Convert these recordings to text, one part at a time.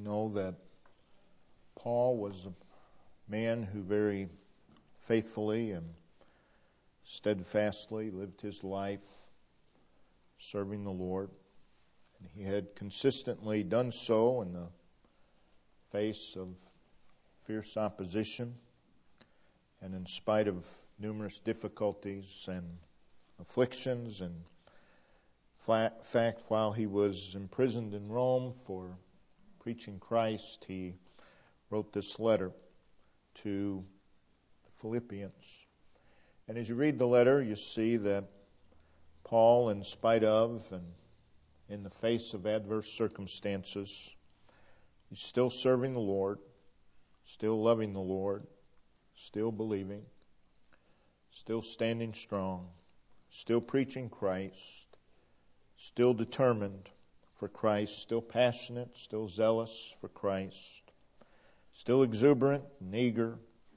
know that Paul was a man who very faithfully and steadfastly lived his life serving the Lord. And he had consistently done so in the face of fierce opposition and in spite of numerous difficulties and afflictions. And in fact, while he was imprisoned in Rome for preaching Christ, he wrote this letter to the Philippians. And as you read the letter, you see that Paul, in spite of and in the face of adverse circumstances, he's still serving the Lord, still loving the Lord, still believing, still standing strong, still preaching Christ, still determined for Christ, still passionate, still zealous for Christ, still exuberant and eager,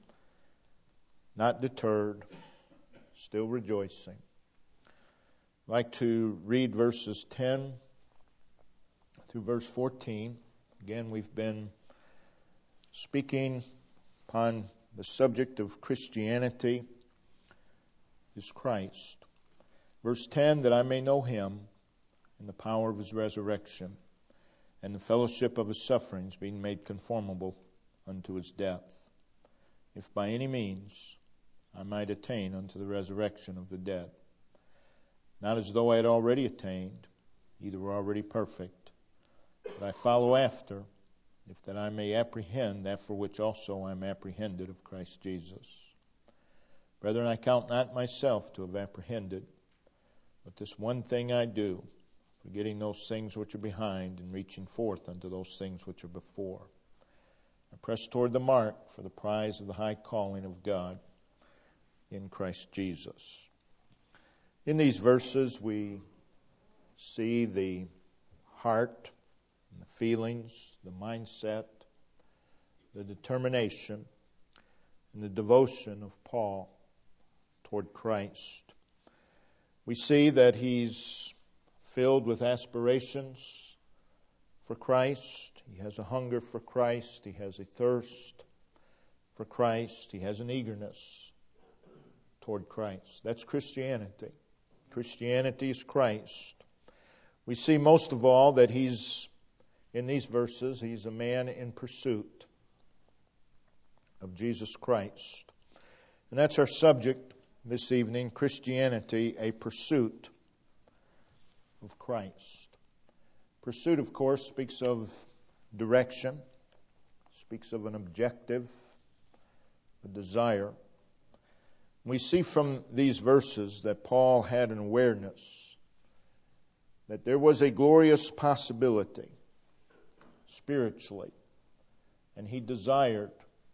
not deterred, still rejoicing. I'd like to read verses 10 through verse 14. Again, we've been speaking upon the subject of Christianity is Christ. Verse 10, that I may know Him and the power of His resurrection and the fellowship of His sufferings, being made conformable unto His death, if by any means I might attain unto the resurrection of the dead. Not as though I had already attained, either were already perfect, but I follow after, if that I may apprehend that for which also I am apprehended of Christ Jesus. Brethren, I count not myself to have apprehended, but this one thing I do, forgetting those things which are behind and reaching forth unto those things which are before. I press toward the mark for the prize of the high calling of God in Christ Jesus. In these verses, we see the heart, and the feelings, the mindset, the determination, and the devotion of Paul toward Christ. We see that he's filled with aspirations for Christ. He has a hunger for Christ. He has a thirst for Christ. He has an eagerness toward Christ. That's Christianity. Christianity is Christ. We see most of all that in these verses, he's a man in pursuit of Jesus Christ. And that's our subject this evening, Christianity, a pursuit of Christ. Pursuit, of course, speaks of direction, speaks of an objective, a desire. We see from these verses that Paul had an awareness that there was a glorious possibility spiritually, and he desired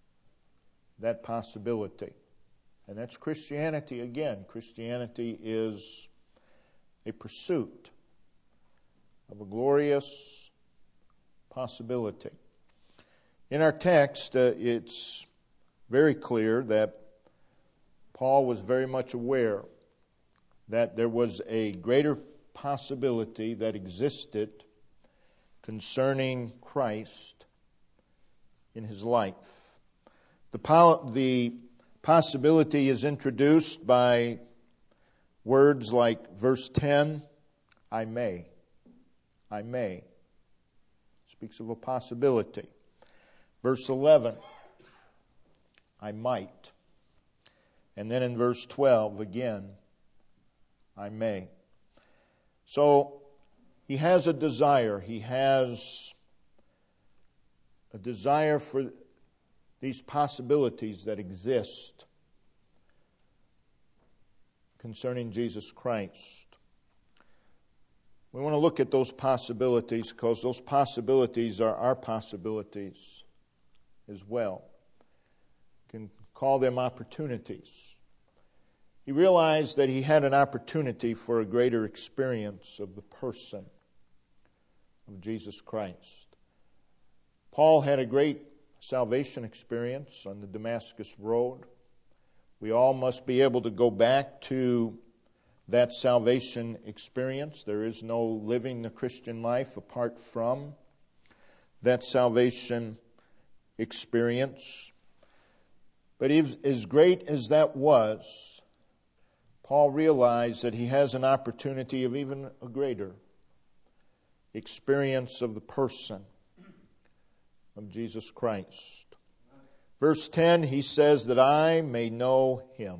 that possibility. And that's Christianity again. Christianity is a pursuit of a glorious possibility. In our text, it's very clear that Paul was very much aware that there was a greater possibility that existed concerning Christ in his life. The possibility is introduced by words like verse 10, I may. I may. Speaks of a possibility. Verse 11, I might. And then in verse 12, again, I may. So he has a desire. He has a desire for these possibilities that exist concerning Jesus Christ. We want to look at those possibilities because those possibilities are our possibilities as well. You can call them opportunities. He realized that he had an opportunity for a greater experience of the person of Jesus Christ. Paul had a great salvation experience on the Damascus Road. We all must be able to go back to that salvation experience. There is no living the Christian life apart from that salvation experience. But as great as that was, Paul realized that he has an opportunity of even a greater experience of the person of Jesus Christ. Verse 10, he says, that I may know Him.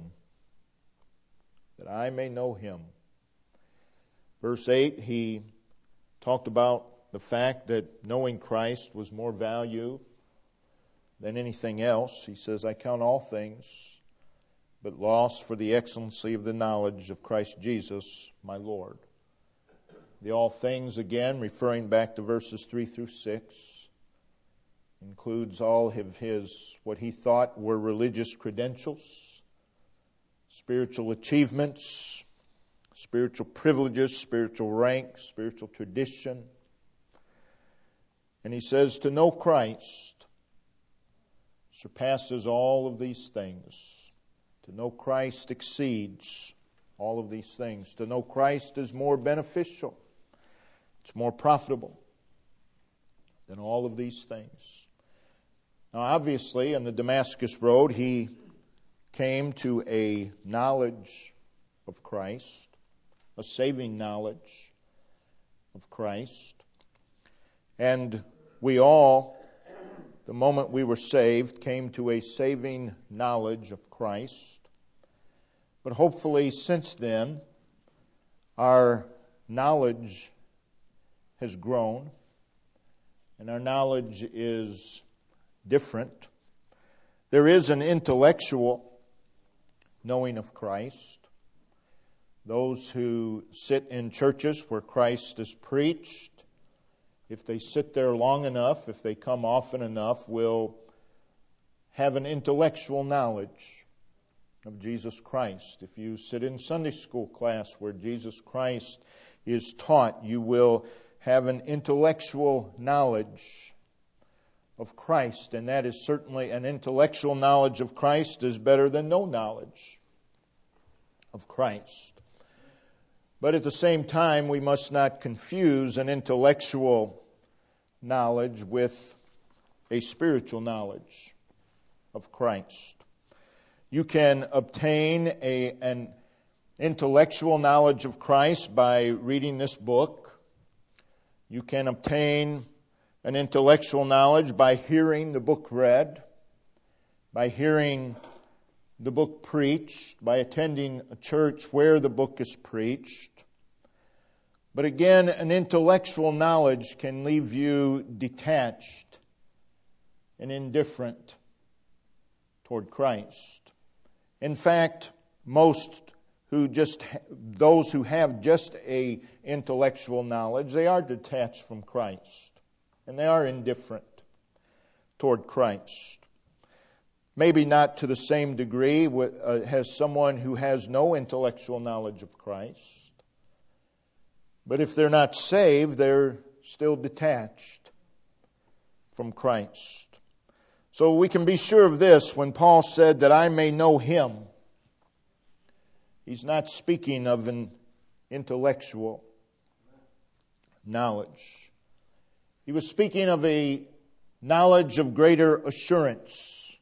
That I may know Him. Verse 8, he talked about the fact that knowing Christ was more value than anything else. He says, I count all things but loss for the excellency of the knowledge of Christ Jesus, my Lord. The all things, again, referring back to verses 3 through 6, includes all of his, what he thought were religious credentials, spiritual achievements, spiritual privileges, spiritual rank, spiritual tradition. And he says, to know Christ surpasses all of these things. To know Christ exceeds all of these things. To know Christ is more beneficial. It's more profitable than all of these things. Now, obviously, on the Damascus Road, he came to a knowledge of Christ, a saving knowledge of Christ. And we all, the moment we were saved, came to a saving knowledge of Christ. But hopefully, since then, our knowledge has grown, and our knowledge is different. There is an intellectual knowing of Christ. Those who sit in churches where Christ is preached, if they sit there long enough, if they come often enough, will have an intellectual knowledge of Jesus Christ. If you sit in Sunday school class where Jesus Christ is taught, you will have an intellectual knowledge of Christ. And that is certainly, an intellectual knowledge of Christ is better than no knowledge of Christ. But at the same time, we must not confuse an intellectual knowledge with a spiritual knowledge of Christ. You can obtain an intellectual knowledge of Christ by reading this book. You can obtain an intellectual knowledge by hearing the book read, by hearing the book preached, by attending a church where the book is preached. But again, an intellectual knowledge can leave you detached and indifferent toward Christ. In fact, those who have just a intellectual knowledge, they are detached from Christ, and they are indifferent toward Christ. Maybe not to the same degree as someone who has no intellectual knowledge of Christ. But if they're not saved, they're still detached from Christ. So we can be sure of this when Paul said that I may know Him. He's not speaking of an intellectual knowledge. He was speaking of a knowledge of greater assurance,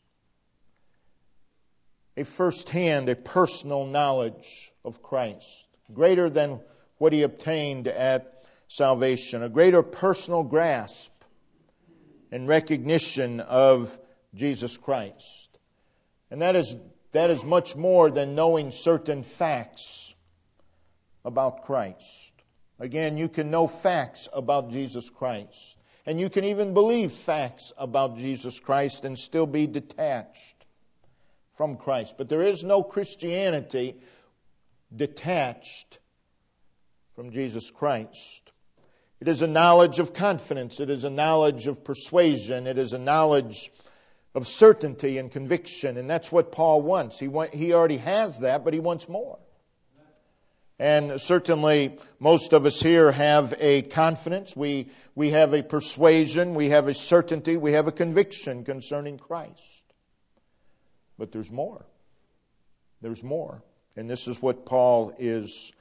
a first-hand, a personal knowledge of Christ, greater than what he obtained at salvation, a greater personal grasp and recognition of Jesus Christ. And that is much more than knowing certain facts about Christ. Again, you can know facts about Jesus Christ. And you can even believe facts about Jesus Christ and still be detached from Christ. But there is no Christianity detached from Jesus Christ. It is a knowledge of confidence. It is a knowledge of persuasion. It is a knowledge of certainty and conviction. And that's what Paul wants. He already has that, but he wants more. And certainly most of us here have a confidence. We have a persuasion. We have a certainty. We have a conviction concerning Christ. But there's more. There's more. And this is what Paul is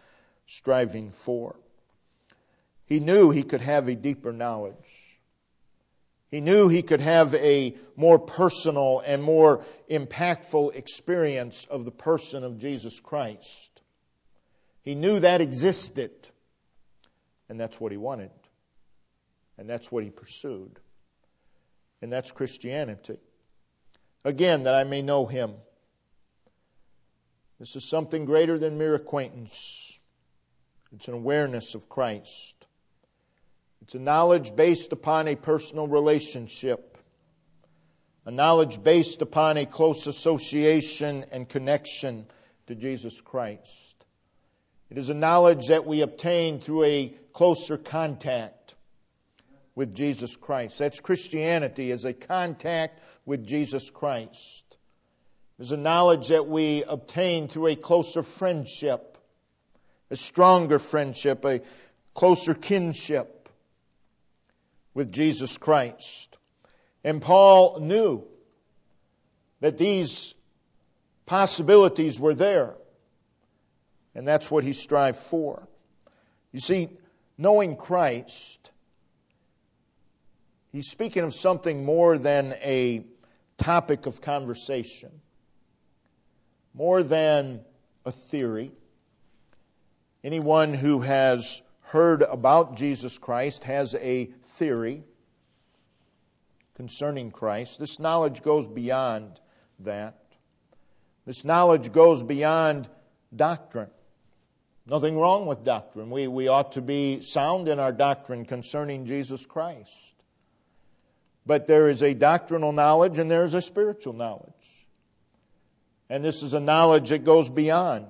striving for. He knew he could have a deeper knowledge He knew he could have a more personal and more impactful experience of the person of Jesus Christ. He knew that existed, and that's what he wanted, and that's what he pursued, and that's Christianity. Again, that I may know him. This is something greater than mere acquaintance. It's an awareness of Christ. It's a knowledge based upon a personal relationship, a knowledge based upon a close association and connection to Jesus Christ. It is a knowledge that we obtain through a closer contact with Jesus Christ. That's Christianity, is a contact with Jesus Christ. It's a knowledge that we obtain through a closer friendship, a stronger friendship, a closer kinship with Jesus Christ. And Paul knew that these possibilities were there. And that's what he strived for. You see, knowing Christ, he's speaking of something more than a topic of conversation, more than a theory. Anyone who has heard about Jesus Christ has a theory concerning Christ. This knowledge goes beyond that. This knowledge goes beyond doctrine. Nothing wrong with doctrine. We ought to be sound in our doctrine concerning Jesus Christ. But there is a doctrinal knowledge and there is a spiritual knowledge. And this is a knowledge that goes beyond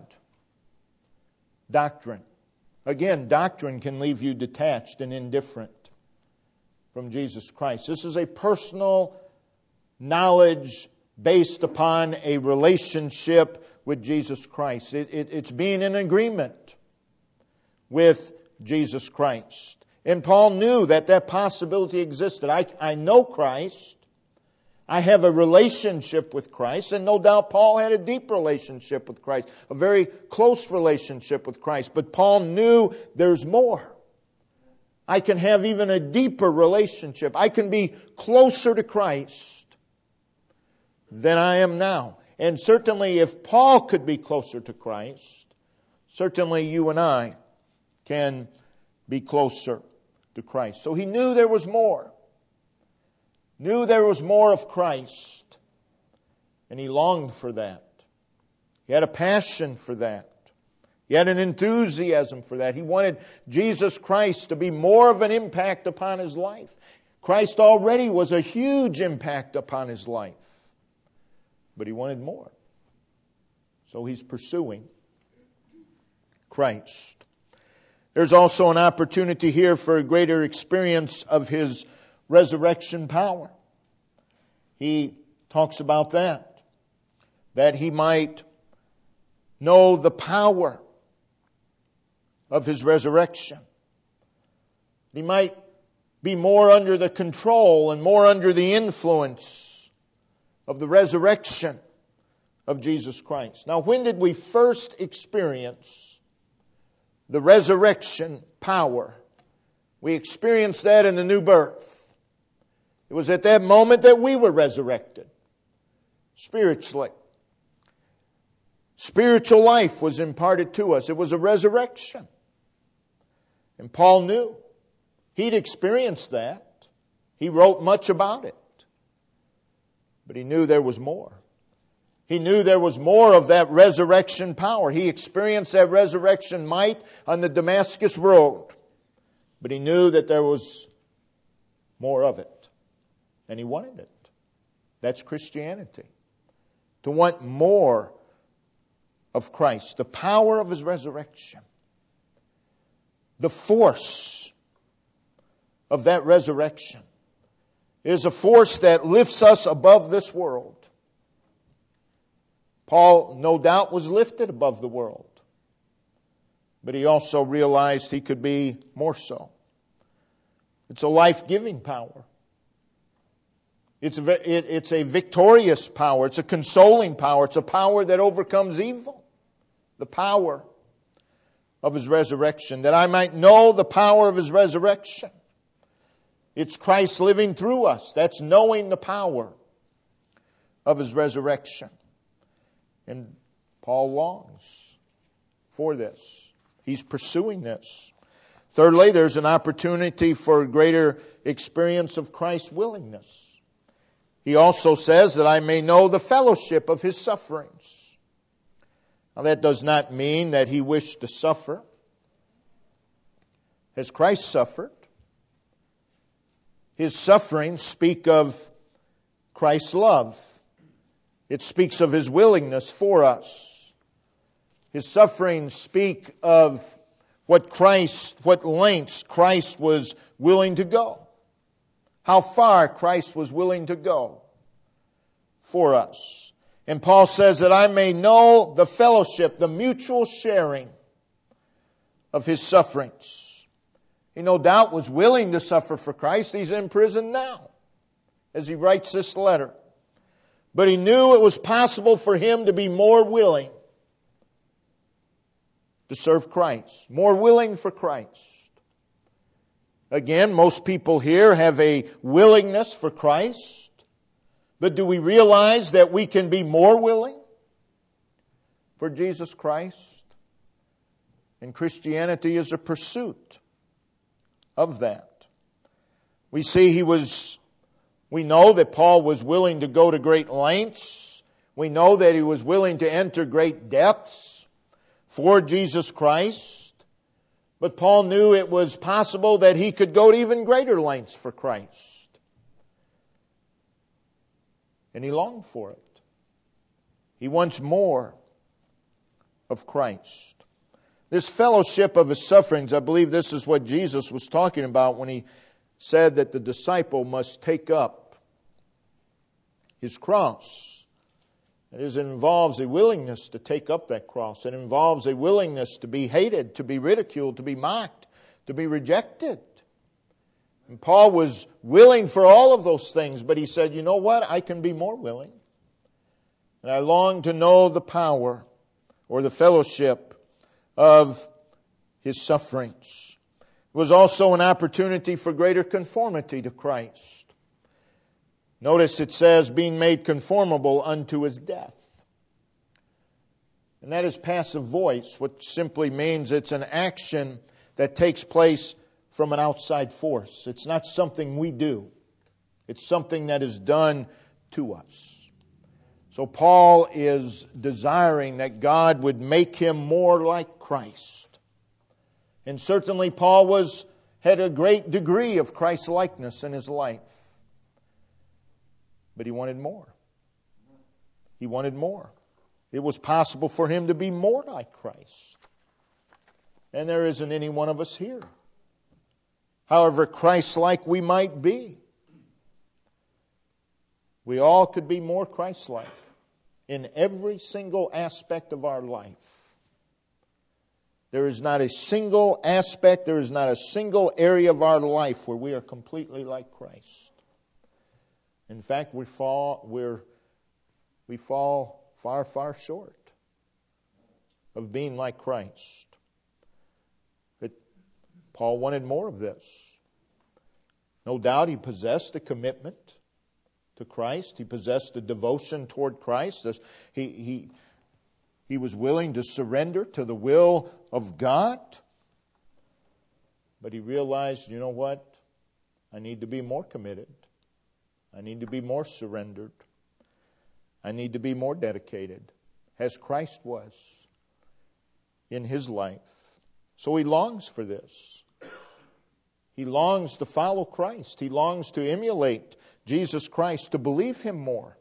doctrine. Again, doctrine can leave you detached and indifferent from Jesus Christ. This is a personal knowledge based upon a relationship with Jesus Christ. It's being in agreement with Jesus Christ. And Paul knew that possibility existed. I know Christ. I have a relationship with Christ, and no doubt Paul had a deep relationship with Christ, a very close relationship with Christ. But Paul knew there's more. I can have even a deeper relationship. I can be closer to Christ than I am now. And certainly if Paul could be closer to Christ, certainly you and I can be closer to Christ. So he knew there was more. Knew there was more of Christ. And he longed for that. He had a passion for that. He had an enthusiasm for that. He wanted Jesus Christ to be more of an impact upon his life. Christ already was a huge impact upon his life. But he wanted more. So he's pursuing Christ. There's also an opportunity here for a greater experience of his resurrection power. He talks about that he might know the power of his resurrection. He might be more under the control and more under the influence of the resurrection of Jesus Christ. Now, when did we first experience the resurrection power? We experienced that in the new birth. It was at that moment that we were resurrected spiritually. Spiritual life was imparted to us. It was a resurrection. And Paul knew. He'd experienced that. He wrote much about it. But he knew there was more. He knew there was more of that resurrection power. He experienced that resurrection might on the Damascus road. But he knew that there was more of it. And he wanted it. That's Christianity. To want more of Christ. The power of his resurrection. The force of that resurrection is a force that lifts us above this world. Paul, no doubt, was lifted above the world. But he also realized he could be more so. It's a life-giving power. It's a victorious power. It's a consoling power. It's a power that overcomes evil. The power of his resurrection. That I might know the power of his resurrection. It's Christ living through us. That's knowing the power of His resurrection. And Paul longs for this. He's pursuing this. Thirdly, there's an opportunity for greater experience of Christ's willingness. He also says that I may know the fellowship of His sufferings. Now that does not mean that He wished to suffer. Has Christ suffered? His sufferings speak of Christ's love. It speaks of His willingness for us. His sufferings speak of what lengths Christ was willing to go. How far Christ was willing to go for us. And Paul says that I may know the fellowship, the mutual sharing of His sufferings. He no doubt was willing to suffer for Christ. He's in prison now as he writes this letter. But he knew it was possible for him to be more willing to serve Christ. More willing for Christ. Again, most people here have a willingness for Christ. But do we realize that we can be more willing for Jesus Christ? And Christianity is a pursuit of that. We know that Paul was willing to go to great lengths. We know that he was willing to enter great depths for Jesus Christ. But Paul knew it was possible that he could go to even greater lengths for Christ. And he longed for it. He wants more of Christ. This fellowship of His sufferings, I believe this is what Jesus was talking about when He said that the disciple must take up his cross. It involves a willingness to take up that cross. It involves a willingness to be hated, to be ridiculed, to be mocked, to be rejected. And Paul was willing for all of those things, but he said, you know what? I can be more willing. And I long to know the power or the fellowship of His sufferings. It was also an opportunity for greater conformity to Christ. Notice it says, being made conformable unto His death. And that is passive voice, which simply means it's an action that takes place from an outside force. It's not something we do. It's something that is done to us. So Paul is desiring that God would make him more like Christ. And certainly Paul had a great degree of Christ-likeness in his life. But he wanted more. He wanted more. It was possible for him to be more like Christ. And there isn't any one of us here. However Christ-like we might be, we all could be more Christ-like in every single aspect of our life. There is not a single aspect, there is not a single area of our life where we are completely like Christ. In fact, we fall far, far short of being like Christ. But Paul wanted more of this. No doubt he possessed a commitment to Christ. He possessed a devotion toward Christ. He was willing to surrender to the will of God. But he realized, you know what? I need to be more committed. I need to be more surrendered. I need to be more dedicated, as Christ was in His life. So he longs for this. He longs to follow Christ. He longs to emulate Jesus Christ, to believe Him more,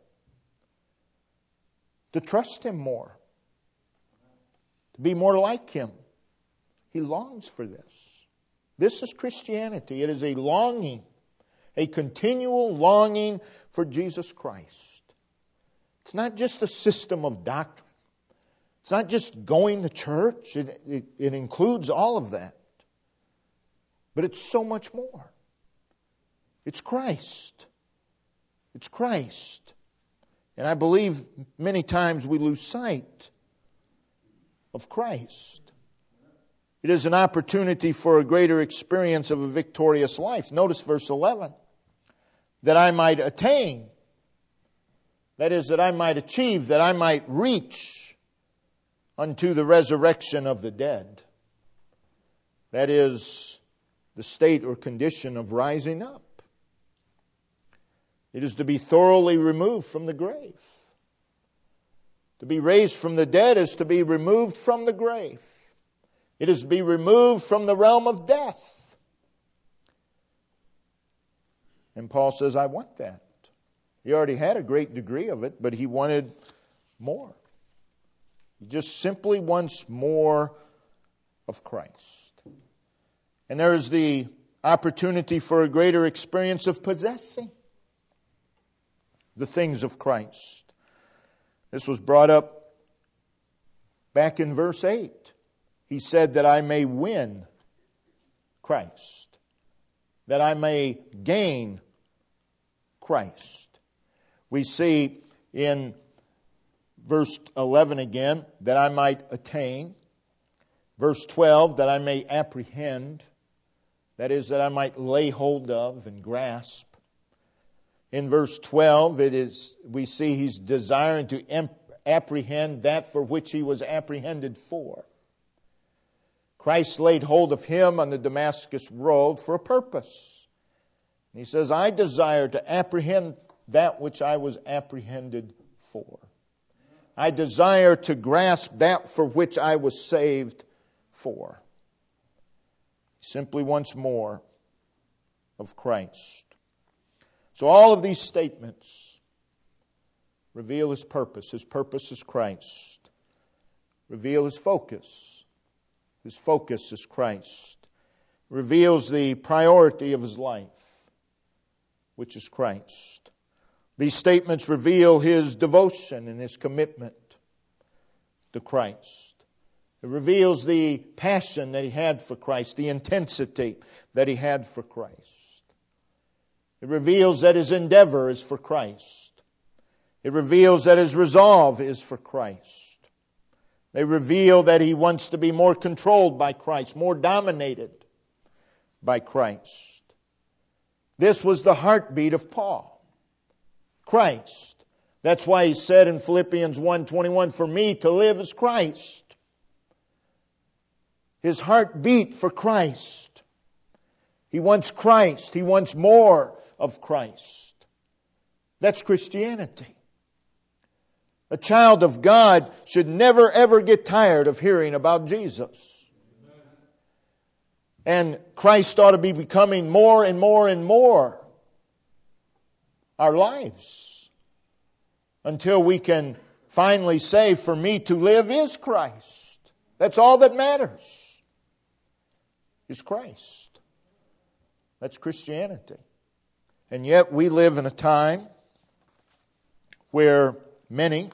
to trust Him more, to be more like Him. He longs for this. This is Christianity. It is a longing, a continual longing for Jesus Christ. It's not just a system of doctrine. It's not just going to church. It includes all of that. But it's so much more. It's Christ. It's Christ. And I believe many times we lose sight of Christ. It is an opportunity for a greater experience of a victorious life. Notice verse 11. That I might attain. That is, that I might achieve, that I might reach unto the resurrection of the dead. That is the state or condition of rising up. It is to be thoroughly removed from the grave. To be raised from the dead is to be removed from the grave. It is to be removed from the realm of death. And Paul says, I want that. He already had a great degree of it, but he wanted more. He just simply wants more of Christ. And there is the opportunity for a greater experience of possessing the things of Christ. This was brought up back in verse 8. He said that I may win Christ, that I may gain Christ. We see in verse 11 again, that I might attain. Verse 12, that I may apprehend. That is, that I might lay hold of and grasp. In verse 12, we see he's desiring to apprehend that for which he was apprehended for. Christ laid hold of him on the Damascus road for a purpose. And he says, I desire to apprehend that which I was apprehended for. I desire to grasp that for which I was saved for. He simply wants more of Christ. So all of these statements reveal his purpose. His purpose is Christ. Reveal his focus. His focus is Christ. Reveals the priority of his life, which is Christ. These statements reveal his devotion and his commitment to Christ. It reveals the passion that he had for Christ, the intensity that he had for Christ. It reveals that his endeavor is for Christ. It reveals that his resolve is for Christ. They reveal that he wants to be more controlled by Christ, more dominated by Christ. This was the heartbeat of Paul. Christ. That's why he said in Philippians 1:21, for me to live is Christ. His heart beat for Christ. He wants Christ. He wants more of Christ. That's Christianity. A child of God should never ever get tired of hearing about Jesus. And Christ ought to be becoming more and more and more our lives until we can finally say, for me to live is Christ. That's all that matters, is Christ. That's Christianity. And yet we live in a time where many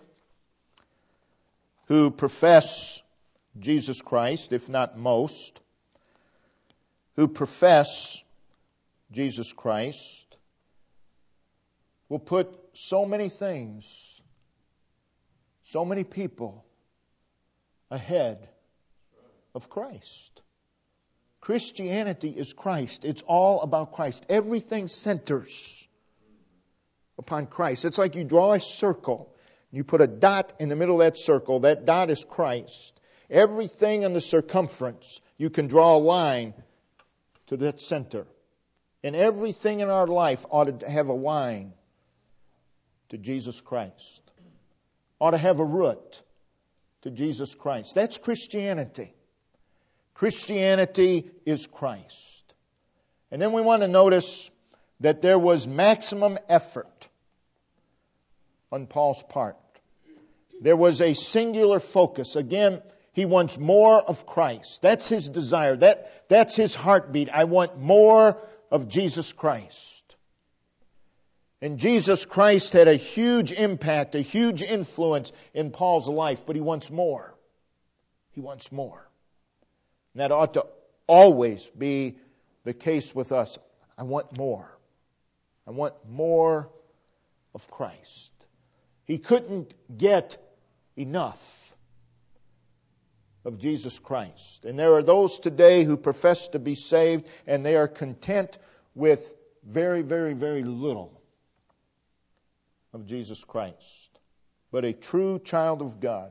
who profess Jesus Christ, if not most, who profess Jesus Christ, will put so many things, so many people ahead of Christ. Christianity is Christ. It's all about Christ. Everything centers upon Christ. It's like you draw a circle. You put a dot in the middle of that circle. That dot is Christ. Everything in the circumference, you can draw a line to that center. And everything in our life ought to have a line to Jesus Christ. Ought to have a root to Jesus Christ. That's Christianity. Christianity is Christ. And then we want to notice that there was maximum effort on Paul's part. There was a singular focus. Again, he wants more of Christ. That's his desire. That's his heartbeat. I want more of Jesus Christ. And Jesus Christ had a huge impact, a huge influence in Paul's life, but he wants more. He wants more. And that ought to always be the case with us. I want more. I want more of Christ. He couldn't get enough. of Jesus Christ. And there are those today who profess to be saved, and they are content with very, very, very little of Jesus Christ. But a true child of God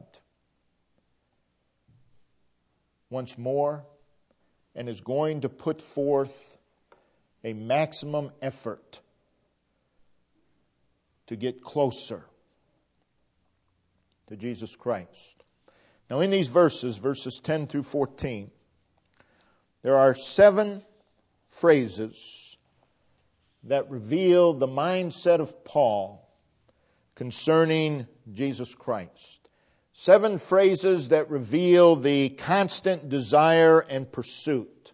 wants more and is going to put forth a maximum effort to get closer to Jesus Christ. Now in these verses 10 through 14, there are 7 phrases that reveal the mindset of Paul concerning Jesus Christ. 7 phrases that reveal the constant desire and pursuit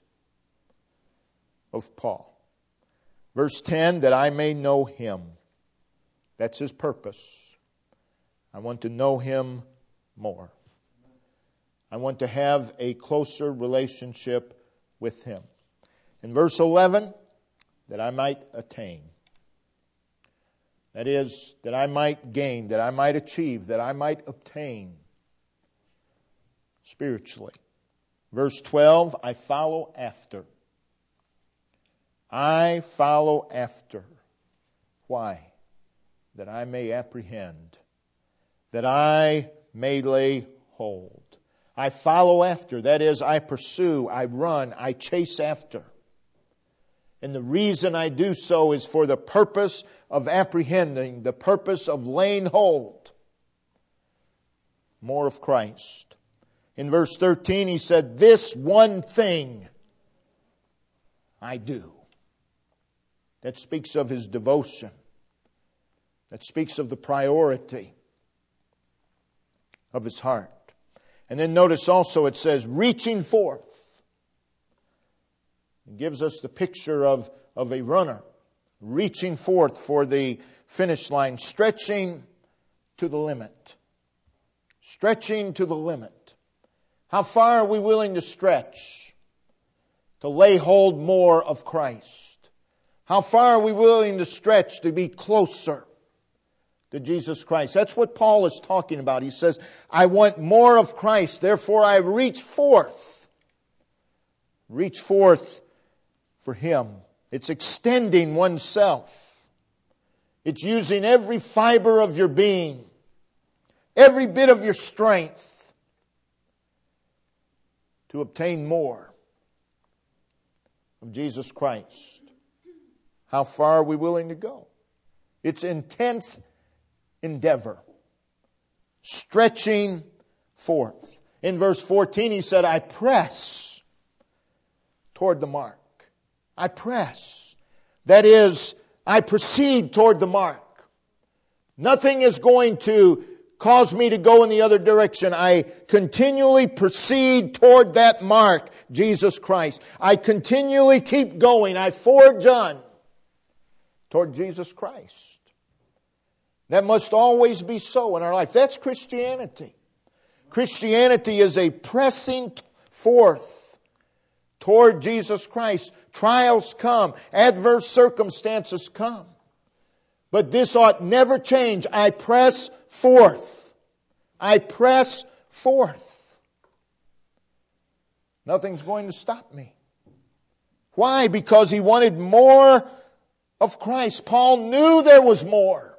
of Paul. Verse 10, that I may know Him. That's his purpose. I want to know Him more. I want to have a closer relationship with Him. In verse 11, that I might attain. That is, that I might gain, that I might achieve, that I might obtain spiritually. Verse 12, I follow after. I follow after. Why? That I may apprehend. That I may lay hold. I follow after. That is, I pursue, I run, I chase after. And the reason I do so is for the purpose of apprehending, the purpose of laying hold more of Christ. In verse 13 he said, this one thing I do. That speaks of his devotion. That speaks of the priority of his heart. And then notice also it says, reaching forth. It gives us the picture of a runner reaching forth for the finish line, stretching to the limit. Stretching to the limit. How far are we willing to stretch to lay hold more of Christ? How far are we willing to stretch to be closer to Jesus Christ? That's what Paul is talking about. He says, I want more of Christ, therefore I reach forth. Reach forth for Him. It's extending oneself. It's using every fiber of your being, every bit of your strength to obtain more of Jesus Christ. How far are we willing to go? It's intense endeavor. Stretching forth. In verse 14 he said, I press toward the mark. I press. That is, I proceed toward the mark. Nothing is going to cause me to go in the other direction. I continually proceed toward that mark, Jesus Christ. I continually keep going. I forge on toward Jesus Christ. That must always be so in our life. That's Christianity. Christianity is a pressing forth toward Jesus Christ. Trials come. Adverse circumstances come. But this ought never change. I press forth. I press forth. Nothing's going to stop me. Why? Because he wanted more of Christ. Paul knew there was more.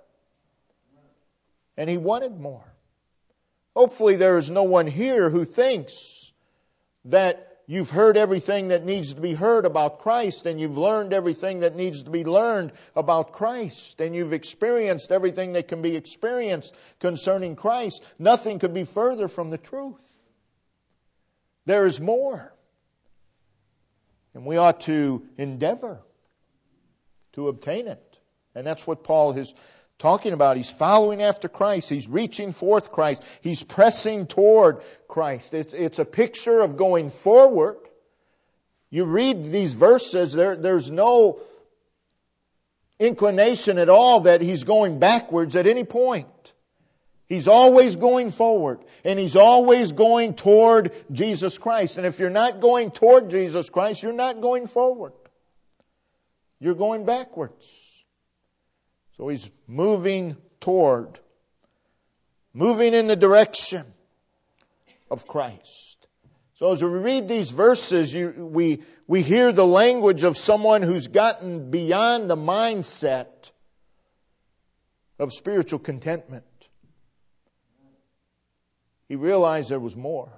And he wanted more. Hopefully there is no one here who thinks that you've heard everything that needs to be heard about Christ, and you've learned everything that needs to be learned about Christ, and you've experienced everything that can be experienced concerning Christ. Nothing could be further from the truth. There is more. And we ought to endeavor to obtain it. And that's what Paul is talking about. He's following after Christ. He's reaching forth Christ. He's pressing toward Christ. It's a picture of going forward. You read these verses, there's no inclination at all that he's going backwards at any point. He's always going forward. And he's always going toward Jesus Christ. And if you're not going toward Jesus Christ, you're not going forward. You're going backwards. So he's moving toward, moving in the direction of Christ. So as we read these verses, we hear the language of someone who's gotten beyond the mindset of spiritual contentment. He realized there was more.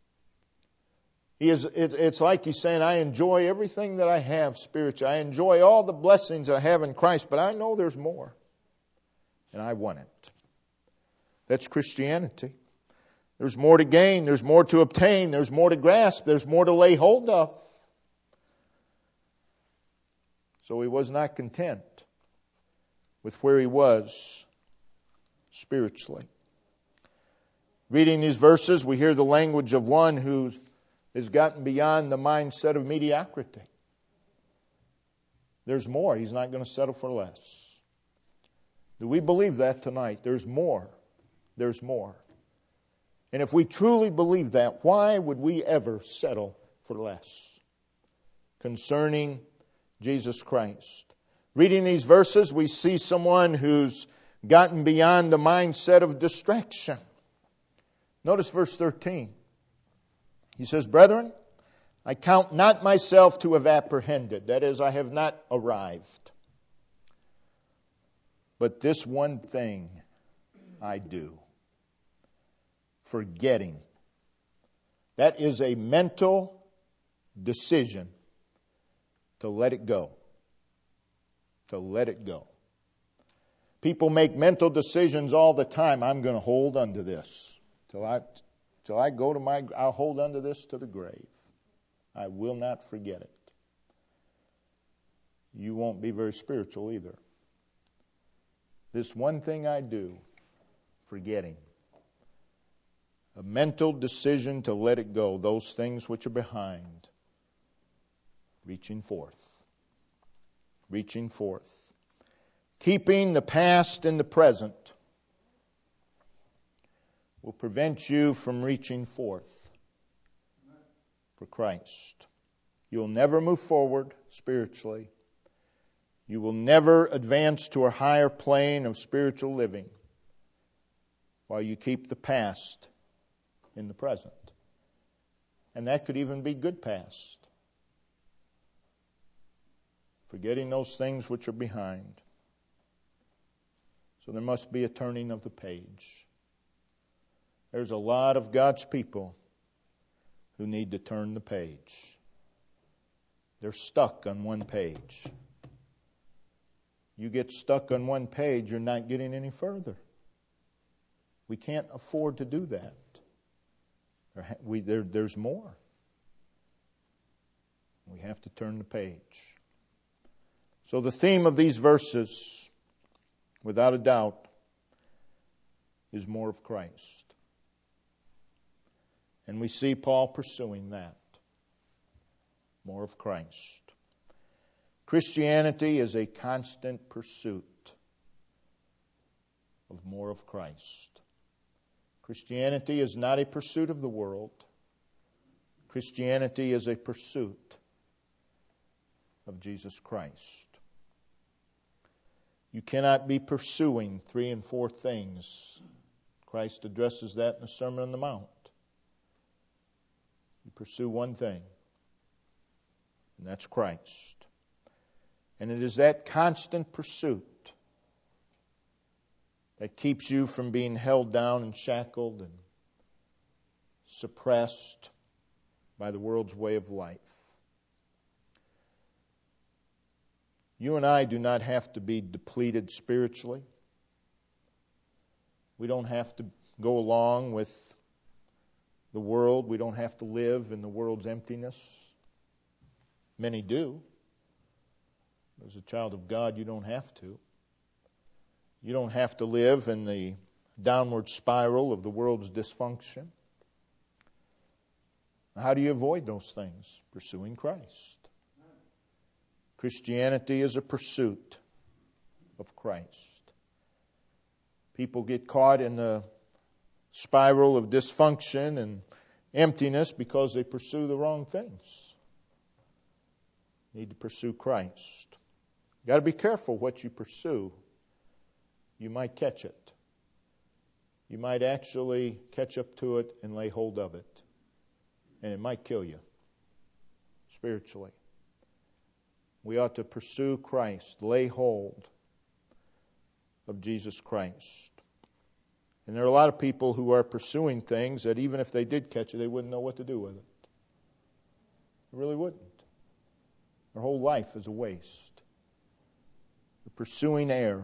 It's like he's saying, I enjoy everything that I have spiritually. I enjoy all the blessings I have in Christ, but I know there's more. And I want it. That's Christianity. There's more to gain. There's more to obtain. There's more to grasp. There's more to lay hold of. So he was not content with where he was spiritually. Reading these verses, we hear the language of one who has gotten beyond the mindset of mediocrity. There's more. He's not going to settle for less. Do we believe that tonight? There's more. There's more. And if we truly believe that, why would we ever settle for less concerning Jesus Christ? Reading these verses, we see someone who's gotten beyond the mindset of distraction. Notice verse 13. He says, Brethren, I count not myself to have apprehended. That is, I have not arrived. But this one thing I do. Forgetting. That is a mental decision to let it go. To let it go. People make mental decisions all the time. I'm going to hold on to this. Till I go to I'll hold on to this to the grave. I will not forget it. You won't be very spiritual either. This one thing I do, forgetting. A mental decision to let it go, those things which are behind. Reaching forth. Reaching forth. Keeping the past in the present will prevent you from reaching forth for Christ. You'll never move forward spiritually. You will never advance to a higher plane of spiritual living while you keep the past in the present. And that could even be good past. Forgetting those things which are behind. So there must be a turning of the page. There's a lot of God's people who need to turn the page. They're stuck on one page. You get stuck on one page, you're not getting any further. We can't afford to do that. There's more. We have to turn the page. So the theme of these verses, without a doubt, is more of Christ. And we see Paul pursuing that. More of Christ. Christianity is a constant pursuit of more of Christ. Christianity is not a pursuit of the world. Christianity is a pursuit of Jesus Christ. You cannot be pursuing 3 and 4 things. Christ addresses that in the Sermon on the Mount. You pursue one thing, and that's Christ. And it is that constant pursuit that keeps you from being held down and shackled and suppressed by the world's way of life. You and I do not have to be depleted spiritually. We don't have to go along with the world. We don't have to live in the world's emptiness. Many do. As a child of God, you don't have to. You don't have to live in the downward spiral of the world's dysfunction. How do you avoid those things? Pursuing Christ. Christianity is a pursuit of Christ. People get caught in the spiral of dysfunction and emptiness because they pursue the wrong things. You need to pursue Christ. You've got to be careful what you pursue. You might catch it. You might actually catch up to it and lay hold of it. and it might kill you spiritually. We ought to pursue Christ, lay hold of Jesus Christ. And there are a lot of people who are pursuing things that even if they did catch it, they wouldn't know what to do with it. They really wouldn't. Their whole life is a waste. They're pursuing air.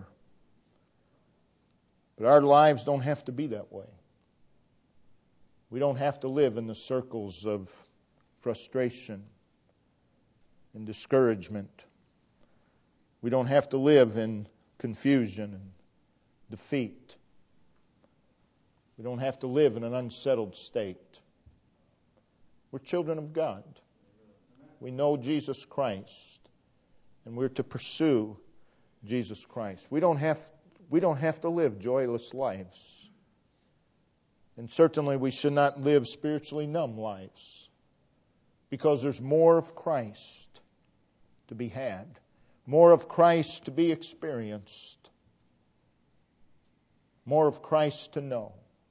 But our lives don't have to be that way. We don't have to live in the circles of frustration and discouragement. We don't have to live in confusion and defeat. We don't have to live in an unsettled state. We're children of God. We know Jesus Christ, and we're to pursue Jesus Christ. We don't have to live joyless lives. And certainly we should not live spiritually numb lives, because there's more of Christ to be had, more of Christ to be experienced, more of Christ to know.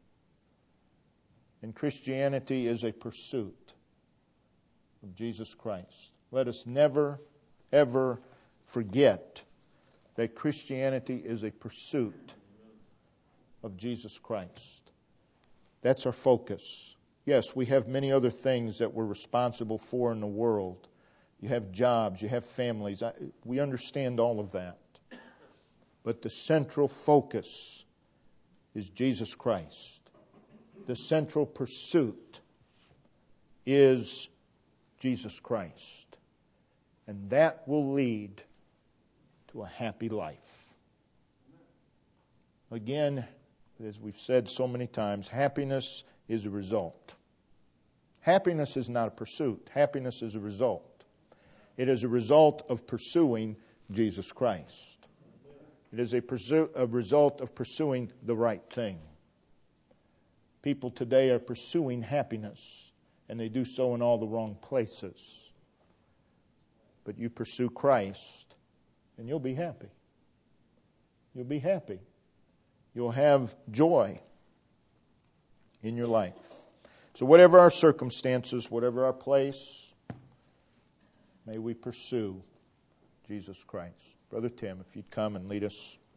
And Christianity is a pursuit of Jesus Christ. Let us never, ever forget that Christianity is a pursuit of Jesus Christ. That's our focus. Yes, we have many other things that we're responsible for in the world. You have jobs, you have families. We understand all of that. But the central focus is Jesus Christ. The central pursuit is Jesus Christ. And that will lead to a happy life. Again, as we've said so many times, happiness is a result. Happiness is not a pursuit. Happiness is a result. It is a result of pursuing Jesus Christ. It is a result of pursuing the right thing. People today are pursuing happiness, and they do so in all the wrong places. But you pursue Christ, and you'll be happy. You'll be happy. You'll have joy in your life. So whatever our circumstances, whatever our place, may we pursue Jesus Christ. Brother Tim, if you'd come and lead us